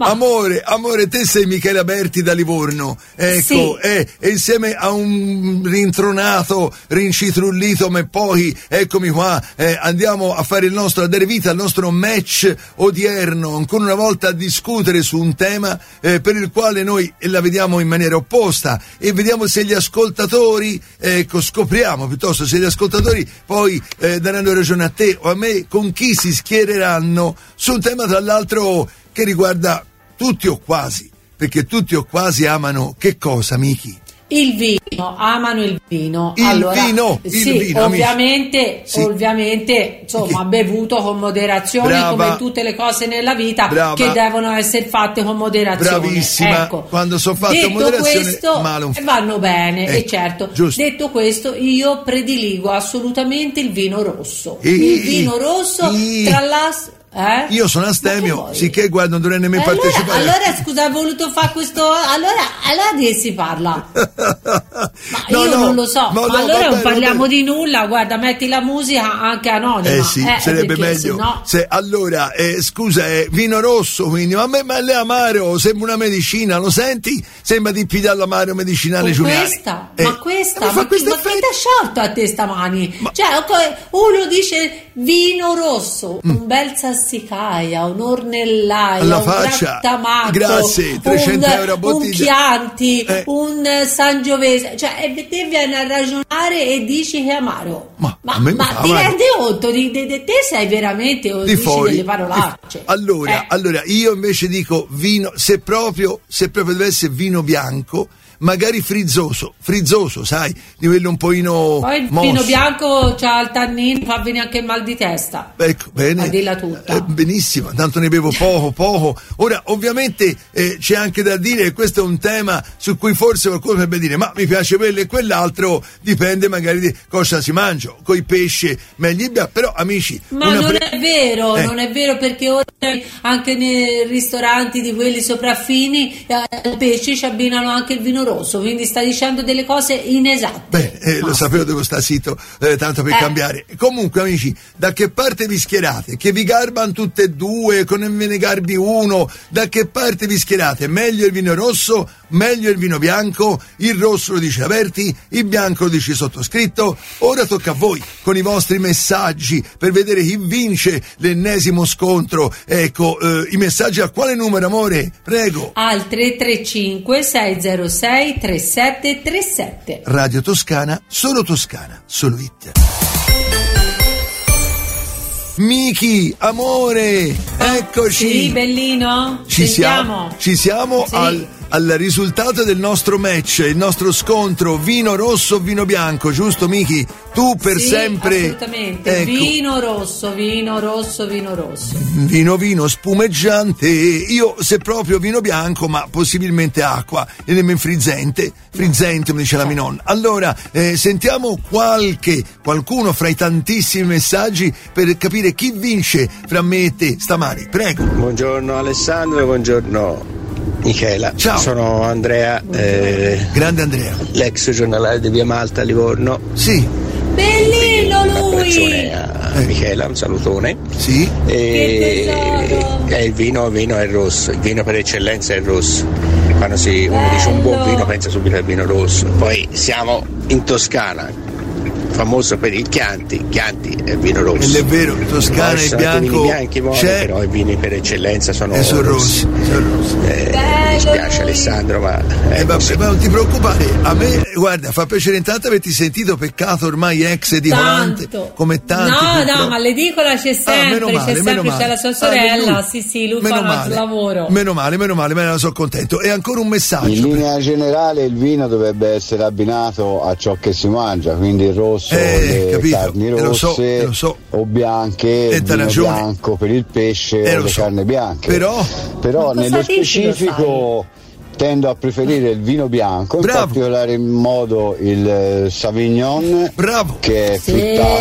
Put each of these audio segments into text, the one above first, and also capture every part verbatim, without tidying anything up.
Amore, amore, te sei Michela Berti da Livorno, ecco, Sì. eh, e insieme a un rintronato, rincitrullito, ma poi, eccomi qua, eh, andiamo a fare il nostro, a dare vita al nostro match odierno, ancora una volta a discutere su un tema eh, per il quale noi la vediamo in maniera opposta e vediamo se gli ascoltatori, ecco, scopriamo piuttosto se gli ascoltatori poi eh, daranno ragione a te o a me con chi si schiereranno su un tema tra l'altro che riguarda tutti o quasi, perché tutti o quasi amano che cosa, Miki? Il vino, amano il vino. Il allora, vino, il sì, vino, ovviamente, sì. ovviamente, insomma, bevuto con moderazione, Brava. come tutte le cose nella vita, Brava. che devono essere fatte con moderazione. Bravissima, Ecco. quando sono fatte Detto con moderazione, questo, male un f- vanno bene, Ecco, e certo. giusto. Detto questo, io prediligo assolutamente il vino rosso. I- il vino rosso, i- tra l'altro. Eh? Io sono astemio, sicché guarda, non dovrei nemmeno allora, partecipare. allora scusa, hai voluto fare questo. Allora, allora di che si parla? Ma No, io no, non lo so. no, Ma no, allora va non bene, parliamo va bene. di nulla. Guarda, metti la musica anche anonima. Eh sì, eh, sarebbe perché meglio. sennò- Se, allora, eh, scusa, è vino rosso, quindi, ma a me ma è amaro, sembra una medicina, lo senti? Sembra di più dall'amaro medicinale Con Giuliani. questa, Eh, ma questa, mi ma, fa chi, questo ma chi effetto. ti ha sciolto a te stamani? Ma- Cioè, ok, uno dice vino rosso, un bel sassicaia, un ornellaia, Alla un faccia. grattamatto, Grazie, trecento un, euro a un bottiglia. Chianti, Eh. un Sangiovese, cioè, e te vieni a ragionare e dici che è amaro. Ma ma, a me mi ma fa ti amaro. rendi conto di, di- di- te sei veramente o Di dici fuori. delle parolacce? Di- Allora, Eh. allora, io invece dico vino, se proprio, se proprio deve essere vino bianco, magari frizzoso, frizzoso, sai, di quello un pochino Poi il mosso. vino bianco c'ha il tannino, fa venire anche il mal di testa. Ecco, bene. A dirla tutta. Eh, benissimo, tanto ne bevo poco, poco. Ora, ovviamente eh, c'è anche da dire che questo è un tema su cui forse qualcuno potrebbe dire ma mi piace quello e quell'altro, dipende magari di cosa si mangia, coi pesce meglio, però amici... Ma una non pre- è vero, Eh. non è vero, perché ora anche nei ristoranti di quelli sopraffini eh, al pesce ci abbinano anche il vino rosso, quindi sta dicendo delle cose inesatte. Beh, eh, lo Ma- sapevo, devo stare zitto, eh, tanto per Eh. cambiare. Comunque, amici, da che parte vi schierate? Che vi garbano tutte e due, con ve ne garbi uno? Da che parte vi schierate? Meglio il vino rosso? Meglio il vino bianco? Il rosso lo dice Averti, il bianco lo dice sottoscritto. Ora tocca a voi, con i vostri messaggi, per vedere chi vince l'ennesimo scontro. Ecco, eh, i messaggi a quale numero, amore? Prego. Al tre tre cinque sei zero sei tre sette tre sette. Radio Toscana, solo Toscana, solo hit. Miki, amore, eccoci. Sì, bellino? Ci Sentiamo. siamo, ci siamo Sì. al, al risultato del nostro match, il nostro scontro vino rosso, vino bianco, giusto Miki? Tu per Sì, sempre. assolutamente. Ecco, Vino rosso, vino rosso, vino rosso. vino vino spumeggiante, io se proprio vino bianco, ma possibilmente acqua e nemmeno frizzente, frizzente come dice la mia nonna. Allora, eh, sentiamo qualche, qualcuno fra i tantissimi messaggi per capire chi vince fra me e te stamani, prego. Buongiorno Alessandro, buongiorno Michela. Ciao. Sono Andrea, eh, Grande Andrea. l'ex giornalaio di Via Malta a Livorno. Sì, Bellino Un lui! abbraccione a Eh. Michela, un salutone. sì. E, Che tesoro. e il vino, il vino è rosso, il vino per eccellenza è il rosso. Quando si, uno dice un buon Bello. vino pensa subito al vino rosso. Poi siamo in Toscana, famoso per il Chianti, Chianti è vino rosso. Ed è vero, Toscana Poi e ci sono anche bianco vini bianchi buoni, c'è però i vini per eccellenza sono, e sono rossi, sono rossi. Eh, mi Bello spiace lui. Alessandro, ma E è vabbè, così. ma non ti preoccupare, a me, guarda, fa piacere intanto averti sentito, peccato ormai ex di volante, Tanto. come tanti. No, purtroppo. no, ma l'edicola c'è sempre, Ah, meno male, c'è meno sempre, male. c'è la sua Ah, sorella, lui- sì sì, lui meno fa un altro male. lavoro. Meno male, meno male, me ne sono contento. E ancora un In messaggio. linea generale il vino dovrebbe essere abbinato a ciò che si mangia, quindi il rosso, Eh, le capito, carni eh, lo so, rosse eh, lo so. o bianche, Eh, il t'ha vino ragione. bianco per il pesce Eh, o lo le so. carni bianche. Però- Però Ma cosa nello dici, lo specifico tendo a preferire il vino bianco, in Bravo. particolare in modo il eh, Sauvignon, Bravo. che è Sì. fruttato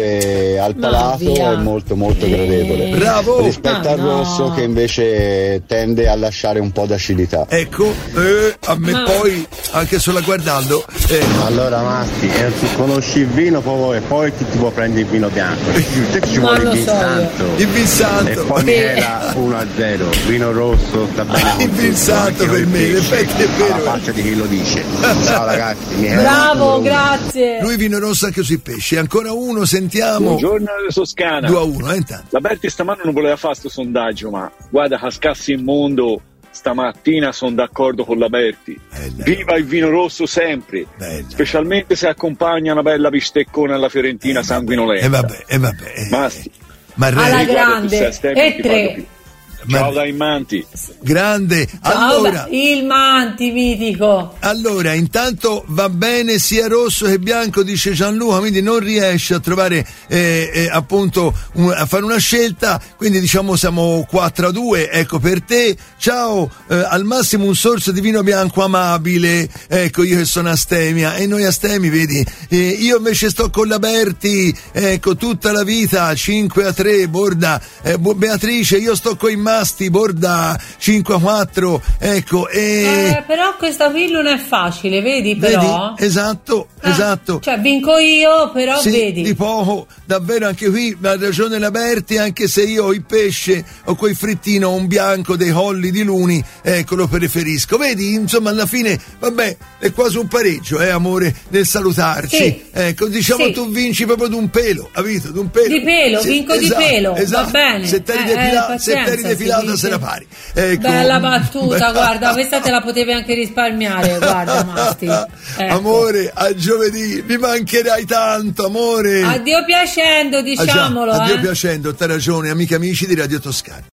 e al Ma palato via. è molto molto Eh. gradevole. Bravo. Rispetto Ma al no. rosso, che invece tende a lasciare un po' d'acidità. Ecco, eh, a me Ma- poi, anche solo guardando, eh, Allora Masti, eh, tu conosci il vino poi, e poi ti, ti puoi prendere il vino bianco. Te ci Ma vuole lo il so Vinsanto. il Vin E Santo. poi Michela uno a zero, vino rosso, sta bene Il con tutto, Vin Santo anche per il me, in pesce, effetti è vero. alla faccia di chi lo dice. Ciao ragazzi, Michela. Bravo, grazie. Lui vino rosso anche sui pesci. Ancora uno, sentiamo. Buongiorno Toscana. due a uno, eh, intanto. La Berti stamani non voleva fare questo sondaggio, ma guarda, cascassi in mondo, stamattina sono d'accordo con la Berti. Bella. Viva il vino rosso sempre, Bella. specialmente se accompagna una bella bisteccona alla fiorentina sanguinolenta. E vabbè, e vabbè. eh, Masti. Ma Alla re, Guarda, grande. tu sei a Stemmi, E ti tre. pago più. Ma- Ciao dai Manti. grande. Ciao, Allora, il Manti mitico. allora, intanto va bene sia rosso che bianco, dice Gianluca, quindi non riesce a trovare eh, eh, appunto un- a fare una scelta, quindi diciamo siamo quattro a due, ecco per te. Ciao, eh, al massimo un sorso di vino bianco amabile, ecco io che sono astemia e noi astemi, vedi, eh, io invece sto con la Berti, ecco tutta la vita, cinque a tre, Borda, eh, Bu- Beatrice, io sto con i masti, Borda, cinque a quattro, ecco, e... Eh, però questa qui non è facile, vedi però? Vedi? Esatto, Eh, esatto. Cioè vinco io, però Sì, vedi. di poco, davvero anche qui ha ragione la Berti, anche se io ho il pesce o quel frittino o un bianco dei colli di luni, ecco lo preferisco. Vedi, insomma alla fine, vabbè, è quasi un pareggio, eh amore, nel salutarci. Sì. Ecco, diciamo Sì. tu vinci proprio d'un pelo, capito? D'un pelo. Di pelo, vinco di pelo, va esatto. bene. Se t'eri Eh, defila- eh, se t'eri pazienza, defilata si dice. se la pari. Ecco. Bella battuta, Bella- guarda, questa te la potevi anche risparmiare, guarda Masti. Ecco. Amore, a giovedì, mi mancherai tanto, amore. Addio piacendo, Ah, già, diciamolo, addio eh. piacendo, t'hai ragione, amiche e amici di Radio Toscana.